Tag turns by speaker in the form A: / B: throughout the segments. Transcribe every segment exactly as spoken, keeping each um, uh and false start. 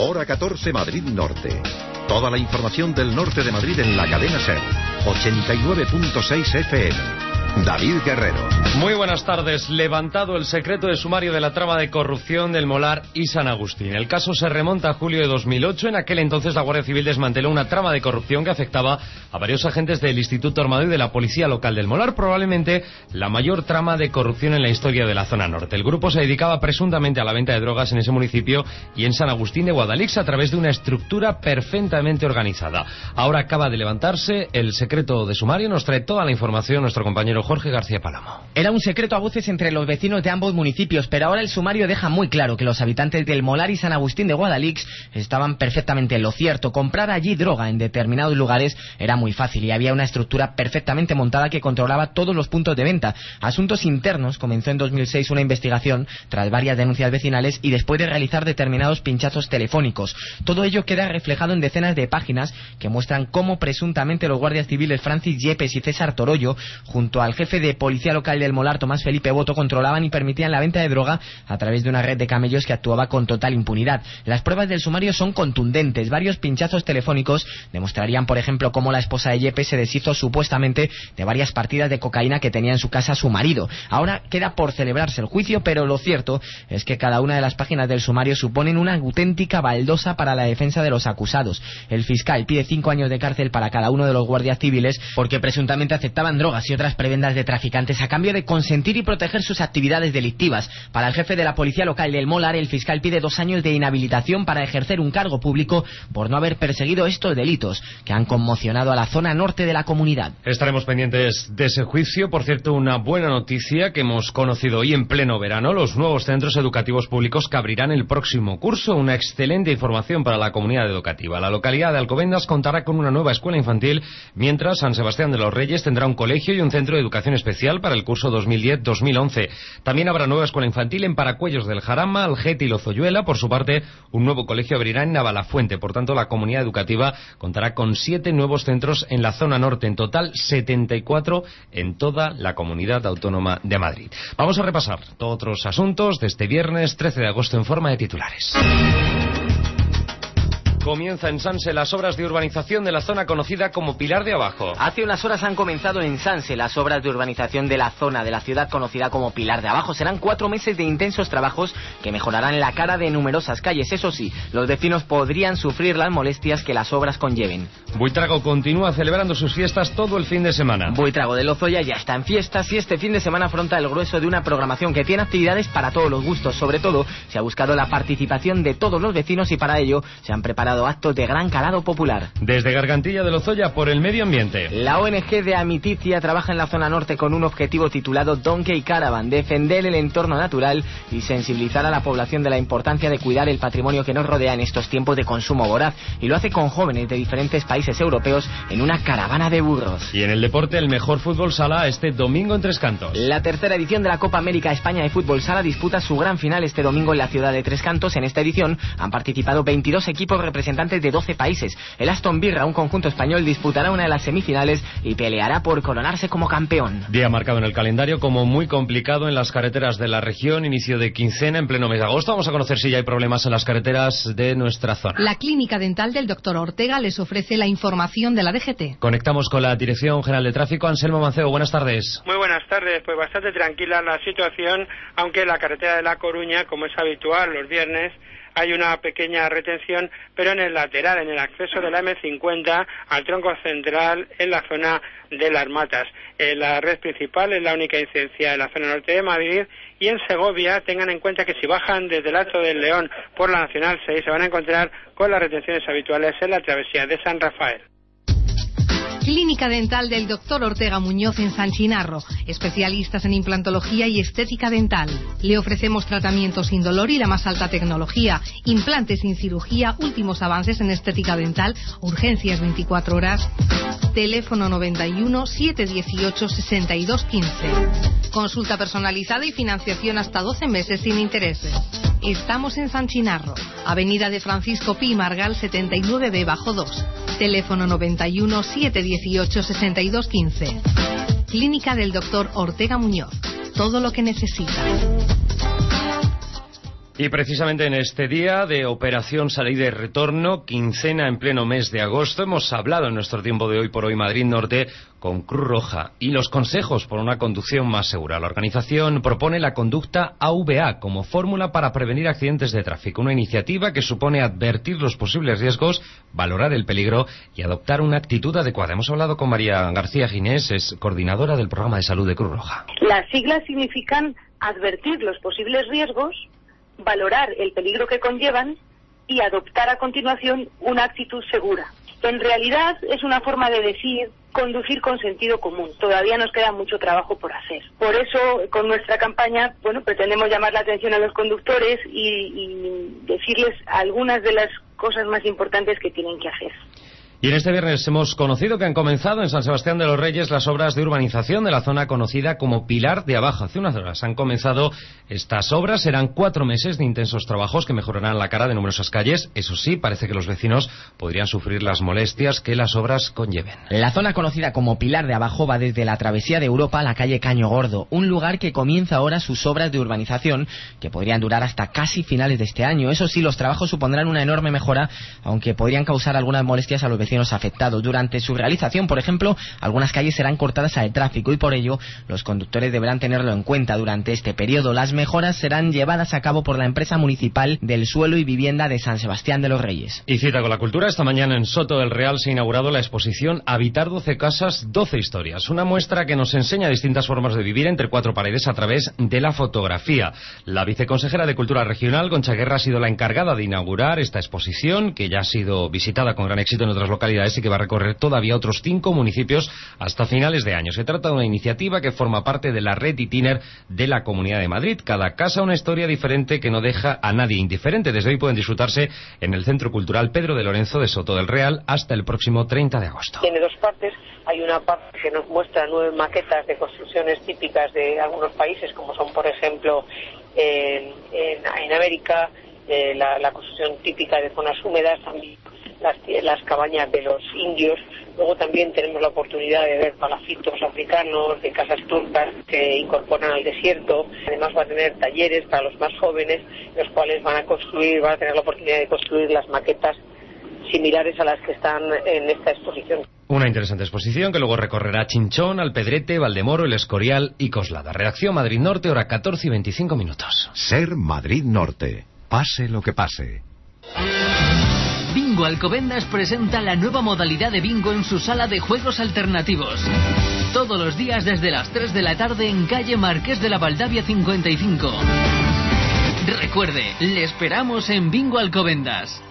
A: Hora catorce, Madrid Norte. Toda la información del norte de Madrid en la cadena SER. ochenta y nueve punto seis F M. David Guerrero.
B: Muy buenas tardes. Levantado el secreto de sumario de la trama de corrupción del Molar y San Agustín. El caso se remonta a julio de dos mil ocho. En aquel entonces la Guardia Civil desmanteló una trama de corrupción que afectaba a varios agentes del Instituto Armado y de la Policía Local del Molar, probablemente la mayor trama de corrupción en la historia de la zona norte. El grupo se dedicaba presuntamente a la venta de drogas en ese municipio y en San Agustín de Guadalix a través de una estructura perfectamente organizada. Ahora acaba de levantarse el secreto de sumario. Nos trae toda la información nuestro compañero Jorge García Palomo.
C: Era un secreto a voces entre los vecinos de ambos municipios, pero ahora el sumario deja muy claro que los habitantes del Molar y San Agustín de Guadalix estaban perfectamente en lo cierto. Comprar allí droga en determinados lugares era muy fácil y había una estructura perfectamente montada que controlaba todos los puntos de venta. Asuntos Internos comenzó en dos mil seis una investigación tras varias denuncias vecinales y después de realizar determinados pinchazos telefónicos. Todo ello queda reflejado en decenas de páginas que muestran cómo presuntamente los guardias civiles Francis Yepes y César Torollo, junto al jefe de Policía Local del Molar, Tomás Felipe Boto, controlaban y permitían la venta de droga a través de una red de camellos que actuaba con total impunidad. Las pruebas del sumario son contundentes. Varios pinchazos telefónicos demostrarían, por ejemplo, cómo la esposa de Yepes se deshizo supuestamente de varias partidas de cocaína que tenía en su casa su marido. Ahora queda por celebrarse el juicio, pero lo cierto es que cada una de las páginas del sumario suponen una auténtica baldosa para la defensa de los acusados. El fiscal pide cinco años de cárcel para cada uno de los guardias civiles porque presuntamente aceptaban drogas y otras prebendas de traficantes a cambio de consentir y proteger sus actividades delictivas. Para el jefe de la Policía Local del Molar, el fiscal pide dos años de inhabilitación para ejercer un cargo público por no haber perseguido estos delitos que han conmocionado a la zona norte de la comunidad.
B: Estaremos pendientes de ese juicio. Por cierto, una buena noticia que hemos conocido hoy en pleno verano: los nuevos centros educativos públicos que abrirán el próximo curso. Una excelente información para la comunidad educativa. La localidad de Alcobendas contará con una nueva escuela infantil, mientras San Sebastián de los Reyes tendrá un colegio y un centro de educación especial para el curso dos mil diez dos mil once. También habrá nueva escuela infantil en Paracuellos del Jarama, Algete y Lozoyuela. Por su parte, un nuevo colegio abrirá en Navalafuente. Por tanto, la comunidad educativa contará con siete nuevos centros en la zona norte. En total, setenta y cuatro en toda la comunidad autónoma de Madrid. Vamos a repasar todos otros asuntos de este viernes trece de agosto en forma de titulares. Comienza en Sanse las obras de urbanización de la zona conocida como Pilar de Abajo.
C: Hace unas horas han comenzado en Sanse las obras de urbanización de la zona de la ciudad conocida como Pilar de Abajo. Serán cuatro meses de intensos trabajos que mejorarán la cara de numerosas calles. Eso sí, los vecinos podrían sufrir las molestias que las obras conlleven.
B: Buitrago continúa celebrando sus fiestas todo el fin de semana.
C: Buitrago de Lozoya ya está en fiestas y este fin de semana afronta el grueso de una programación que tiene actividades para todos los gustos. Sobre todo, se ha buscado la participación de todos los vecinos y para ello se han preparado actos de gran calado popular.
B: Desde Gargantilla de Lozoya, por el medio ambiente.
C: La O N G de Amiticia trabaja en la zona norte con un objetivo titulado Donkey Caravan: defender el entorno natural y sensibilizar a la población de la importancia de cuidar el patrimonio que nos rodea en estos tiempos de consumo voraz. Y lo hace con jóvenes de diferentes países europeos en una caravana de burros.
B: Y en el deporte, el mejor fútbol sala este domingo en Tres Cantos.
C: La tercera edición de la Copa América España de Fútbol Sala disputa su gran final este domingo en la ciudad de Tres Cantos. En esta edición han participado veintidós equipos representantes de doce países. El Aston Villa, un conjunto español, disputará una de las semifinales y peleará por coronarse como campeón.
B: Día marcado en el calendario como muy complicado en las carreteras de la región. Inicio de quincena en pleno mes de agosto. Vamos a conocer si ya hay problemas en las carreteras de nuestra zona.
D: La clínica dental del doctor Ortega les ofrece la información de la D G T.
B: Conectamos con la Dirección General de Tráfico. Anselmo Mancebo, buenas tardes.
E: Muy buenas tardes. Pues bastante tranquila la situación, aunque la carretera de La Coruña, como es habitual los viernes, hay una pequeña retención, pero en el lateral, en el acceso de la eme cincuenta al tronco central en la zona de Las Matas. En la red principal es la única incidencia en la zona norte de Madrid, y en Segovia tengan en cuenta que si bajan desde el Alto del León por la Nacional seis se van a encontrar con las retenciones habituales en la travesía de San Rafael.
D: Clínica dental del doctor Ortega Muñoz en San Chinarro, especialistas en implantología y estética dental. Le ofrecemos tratamientos sin dolor y la más alta tecnología, implantes sin cirugía, últimos avances en estética dental, urgencias veinticuatro horas. Teléfono noventa y uno, setecientos dieciocho, sesenta y dos quince. Consulta personalizada y financiación hasta doce meses sin intereses. Estamos en San Chinarro, Avenida de Francisco Pi Margal setenta y nueve B bajo dos. Teléfono noventa y uno, setecientos dieciocho, sesenta y dos quince. Clínica del doctor Ortega Muñoz. Todo lo que necesita.
B: Y precisamente en este día de operación salida y retorno, quincena en pleno mes de agosto, hemos hablado en nuestro tiempo de Hoy por Hoy Madrid Norte con Cruz Roja y los consejos por una conducción más segura. La organización propone la conducta A V A como fórmula para prevenir accidentes de tráfico, una iniciativa que supone advertir los posibles riesgos, valorar el peligro y adoptar una actitud adecuada. Hemos hablado con María García Ginés, es coordinadora del programa de salud de Cruz Roja.
F: Las siglas significan advertir los posibles riesgos, valorar el peligro que conllevan y adoptar a continuación una actitud segura. En realidad es una forma de decir conducir con sentido común. Todavía nos queda mucho trabajo por hacer. Por eso, con nuestra campaña, bueno, pretendemos llamar la atención a los conductores y, y decirles algunas de las cosas más importantes que tienen que hacer.
B: Y en este viernes hemos conocido que han comenzado en San Sebastián de los Reyes las obras de urbanización de la zona conocida como Pilar de Abajo. Hace unas horas han comenzado estas obras. Serán cuatro meses de intensos trabajos que mejorarán la cara de numerosas calles. Eso sí, parece que los vecinos podrían sufrir las molestias que las obras conlleven.
C: La zona conocida como Pilar de Abajo va desde la Travesía de Europa a la calle Caño Gordo, un lugar que comienza ahora sus obras de urbanización que podrían durar hasta casi finales de este año. Eso sí, los trabajos supondrán una enorme mejora, aunque podrían causar algunas molestias a los vecinos afectados. Durante su realización, por ejemplo, algunas calles serán cortadas al tráfico y por ello los conductores deberán tenerlo en cuenta durante este periodo. Las mejoras serán llevadas a cabo por la empresa municipal del suelo y vivienda de San Sebastián de los Reyes.
B: Y cita con la cultura, esta mañana en Soto del Real se ha inaugurado la exposición Habitar doce casas, doce historias, una muestra que nos enseña distintas formas de vivir entre cuatro paredes a través de la fotografía. La viceconsejera de Cultura Regional, Concha Guerra, ha sido la encargada de inaugurar esta exposición, que ya ha sido visitada con gran éxito en otras localidades y que va a recorrer todavía otros cinco municipios hasta finales de año. Se trata de una iniciativa que forma parte de la red Itiner de la Comunidad de Madrid. Cada casa una historia diferente que no deja a nadie indiferente. Desde hoy pueden disfrutarse en el Centro Cultural Pedro de Lorenzo de Soto del Real hasta el próximo treinta de agosto.
G: Tiene dos partes. Hay una parte que nos muestra nueve maquetas de construcciones típicas de algunos países, como son, por ejemplo, en, en, en América, eh, la, la construcción típica de zonas húmedas, también Las, las cabañas de los indios. Luego también tenemos la oportunidad de ver palacitos africanos, de casas turcas que incorporan al desierto. Además va a tener talleres para los más jóvenes, los cuales van a construir, van a tener la oportunidad de construir las maquetas similares a las que están en esta exposición.
B: Una interesante exposición que luego recorrerá Chinchón, Alpedrete, Valdemoro, El Escorial y Coslada. Redacción Madrid Norte, hora catorce y veinticinco minutos.
A: Ser Madrid Norte. Pase lo que pase.
H: Bingo Alcobendas presenta la nueva modalidad de bingo en su sala de juegos alternativos. Todos los días desde las tres de la tarde en calle Marqués de la Valdavia cincuenta y cinco. Recuerde, le esperamos en Bingo Alcobendas.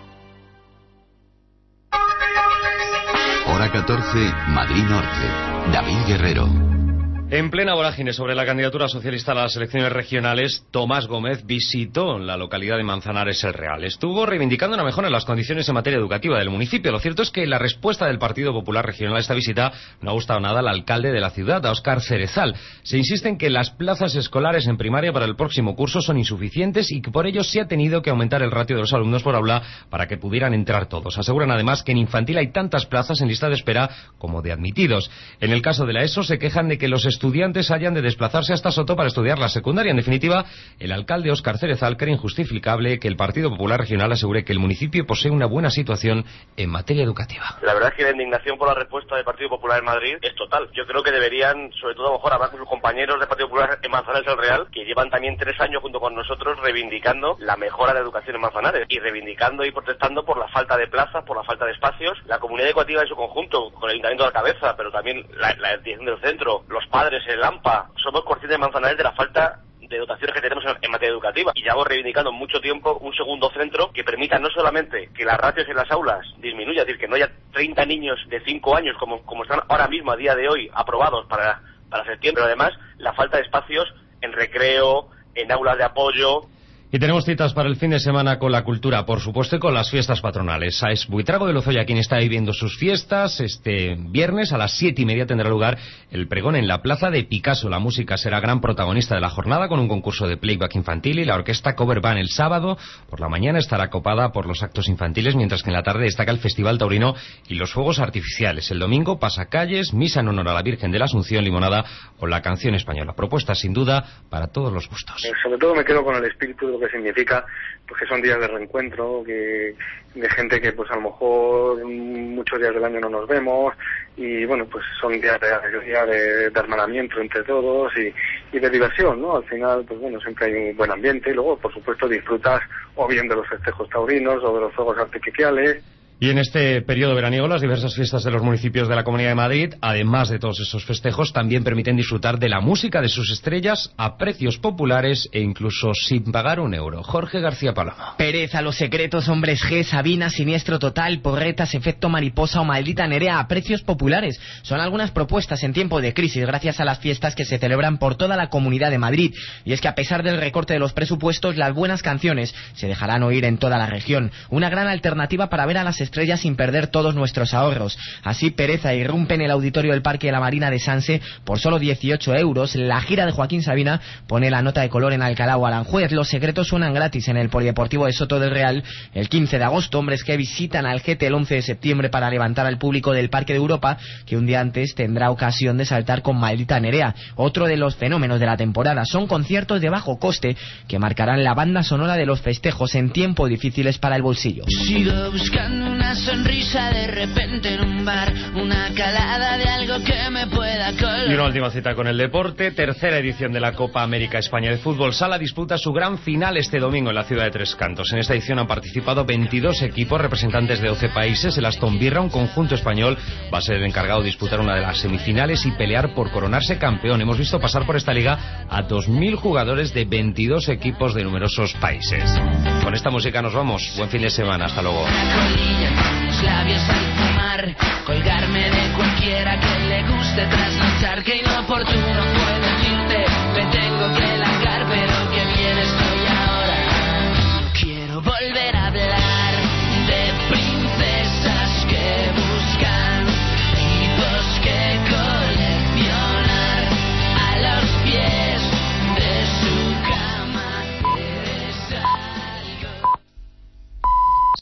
I: Hora catorce, Madrid Norte. David Guerrero.
B: En plena vorágine sobre la candidatura socialista a las elecciones regionales, Tomás Gómez visitó la localidad de Manzanares el Real. Estuvo reivindicando una mejora en las condiciones en materia educativa del municipio. Lo cierto es que la respuesta del Partido Popular Regional a esta visita no ha gustado nada al alcalde de la ciudad, a Óscar Cerezal. Se insiste en que las plazas escolares en primaria para el próximo curso son insuficientes y que por ello se ha tenido que aumentar el ratio de los alumnos por aula para que pudieran entrar todos. Aseguran además que en infantil hay tantas plazas en lista de espera como de admitidos. En el caso de la ESO se quejan de que los estudiantes estudiantes hayan de desplazarse hasta Soto para estudiar la secundaria. En definitiva, el alcalde Óscar Cerezal cree injustificable que el Partido Popular Regional asegure que el municipio posee una buena situación en materia educativa.
J: La verdad es que la indignación por la respuesta del Partido Popular en Madrid es total. Yo creo que deberían, sobre todo a lo mejor, hablar con sus compañeros del Partido Popular en Manzanares el Real, que llevan también tres años junto con nosotros reivindicando la mejora de la educación en Manzanares y reivindicando y protestando por la falta de plazas, por la falta de espacios. La comunidad educativa en su conjunto, con el Ayuntamiento a la cabeza, pero también la, la dirección del centro, los padres, el AMPA, somos conscientes de Manzanares de la falta de dotaciones que tenemos en, en materia educativa y llevamos reivindicando mucho tiempo un segundo centro que permita no solamente que las ratios en las aulas disminuyan, es decir, que no haya treinta niños de cinco años como, como están ahora mismo a día de hoy aprobados para, para septiembre, pero además la falta de espacios en recreo, en aulas de apoyo.
B: Y tenemos citas para el fin de semana con la cultura, por supuesto, y con las fiestas patronales. Es Buitrago de Lozoya quien está viviendo sus fiestas. Este viernes a las siete y media tendrá lugar el pregón en la Plaza de Picasso. La música será gran protagonista de la jornada con un concurso de playback infantil y la orquesta Cover Band. El sábado por la mañana estará copada por los actos infantiles, mientras que en la tarde destaca el Festival Taurino y los fuegos artificiales. El domingo pasacalles, misa en honor a la Virgen de la Asunción, limonada o la canción española. Propuesta sin duda para todos los gustos.
K: Eh, sobre todo me quedo con el espíritu de lo que significa pues que son días de reencuentro, que de gente que pues a lo mejor muchos días del año no nos vemos, y bueno, pues son días de alegría, de, de hermanamiento entre todos y, y de diversión, ¿no? Al final, pues bueno, siempre hay un buen ambiente, y luego, por supuesto, disfrutas o bien de los festejos taurinos o de los fuegos artificiales.
B: Y en este periodo veraniego, las diversas fiestas de los municipios de la Comunidad de Madrid, además de todos esos festejos, también permiten disfrutar de la música de sus estrellas a precios populares e incluso sin pagar un euro. Jorge García Paloma.
C: Pereza, Los Secretos, Hombres G, Sabina, Siniestro Total, Porretas, Efecto Mariposa o Maldita Nerea a precios populares. Son algunas propuestas en tiempo de crisis gracias a las fiestas que se celebran por toda la Comunidad de Madrid. Y es que a pesar del recorte de los presupuestos, las buenas canciones se dejarán oír en toda la región. Una gran alternativa para ver a las estrellas sin perder todos nuestros ahorros. Así, Pereza irrumpe en el auditorio del Parque de la Marina de Sanse por solo dieciocho euros. La gira de Joaquín Sabina pone la nota de color en Alcalá o Aranjuez. Los Secretos suenan gratis en el Polideportivo de Soto del Real el quince de agosto. Hombres que visitan al G T el once de septiembre para levantar al público del Parque de Europa, que un día antes tendrá ocasión de saltar con Maldita Nerea. Otro de los fenómenos de la temporada son conciertos de bajo coste que marcarán la banda sonora de los festejos en tiempos difíciles para el bolsillo.
L: Sigo buscando una sonrisa de repente en un bar, una calada de algo que me pueda colar.
B: Y una última cita con el deporte. Tercera edición de la Copa América España de Fútbol Sala disputa su gran final este domingo en la ciudad de Tres Cantos. En esta edición han participado veintidós equipos representantes de doce países. El Aston Villa, un conjunto español, va a ser el encargado de disputar una de las semifinales y pelear por coronarse campeón. Hemos visto pasar por esta liga a dos mil jugadores de veintidós equipos de numerosos países. Con esta música nos vamos. Buen fin de semana. Hasta luego.
L: Los labios al fumar, colgarme de cualquiera que le guste trasnochar, que inoportuno puede decirte, vete.